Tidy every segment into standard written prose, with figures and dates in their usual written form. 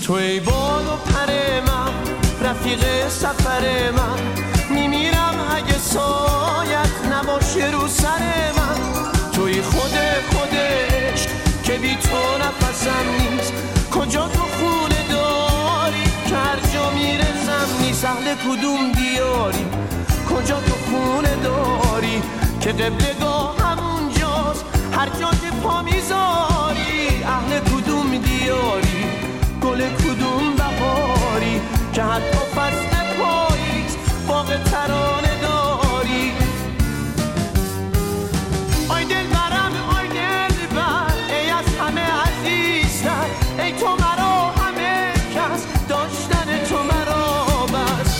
تو ای بال و پر من، رفیق سفر من، میمیرم اگه سایت نباشه رو سر من. توی خودش که بی تو نفسم نیست، کجا تو خونه داری که هر جا میرسم نیست. اهل کدوم دیاری، کجا تو خونه داری که قبلگاه همونجاست هر جا که پا میذاری. اهل کدوم دیاری، گل کدوم بهاری که حتی فصل پاییز باغ ترانه داری. آی دل برم، آی دل بر، ای از همه عزیزتر، ای تو مرا همه کس، داشتن تو مرا بس.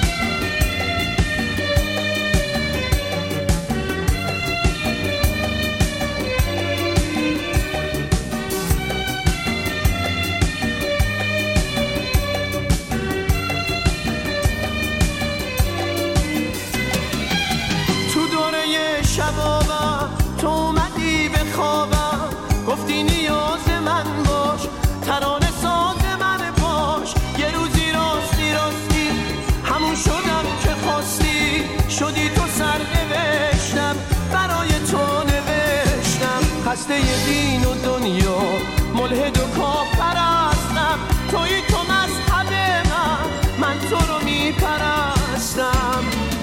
شبابم تو اومدی به خوابم، گفتی نیاز من باش، ترانه ساز من باش. یه روزی راستی همون شدم که خواستی، شدی تو سرنوشتم برای تو نوشتم. خسته دین و دنیا، ملحد و کافر هستم، توی تو مذهب من تو رو میپرستم.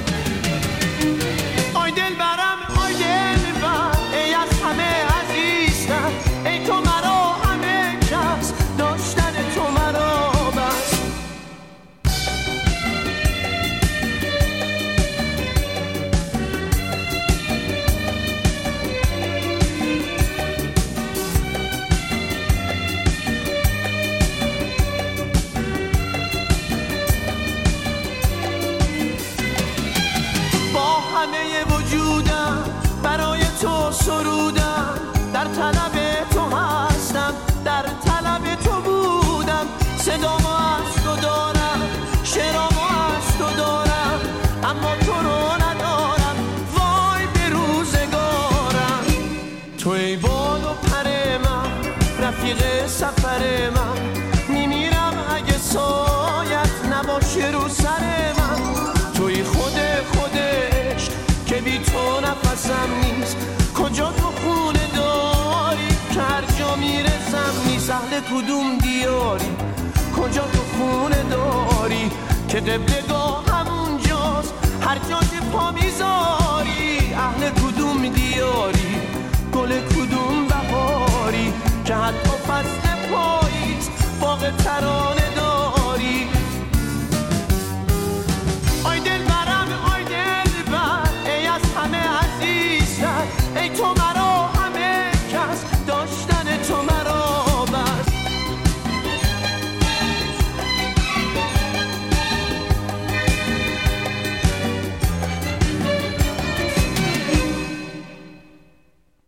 آی دل برم، آی دل بر، ای از همه عزیزتر، ای تو مرا همه کس، داشتن تو مرا بس. همه وجودم برای تو سرودم، در طلب تو هستم، در طلب تو بودم. صدامو از تو دارم، شعرامو از تو دارم، اما تو رو ندارم، وای به روزگارم. تو ای بال و پر من، رفیق سفر من، میمیرم اگه سایت نباشه رو سر من. توی خودش که بی تو نفسم نیست، کجا تو خونه داری که هر جا میرسم نیست. اهل کدوم دیاری، کجا تو خونه داری که قبلگاه همونجاست هر جا که پا میذاری. اهل کدوم دیاری، گل کدوم بهاری که حتی فصل پایی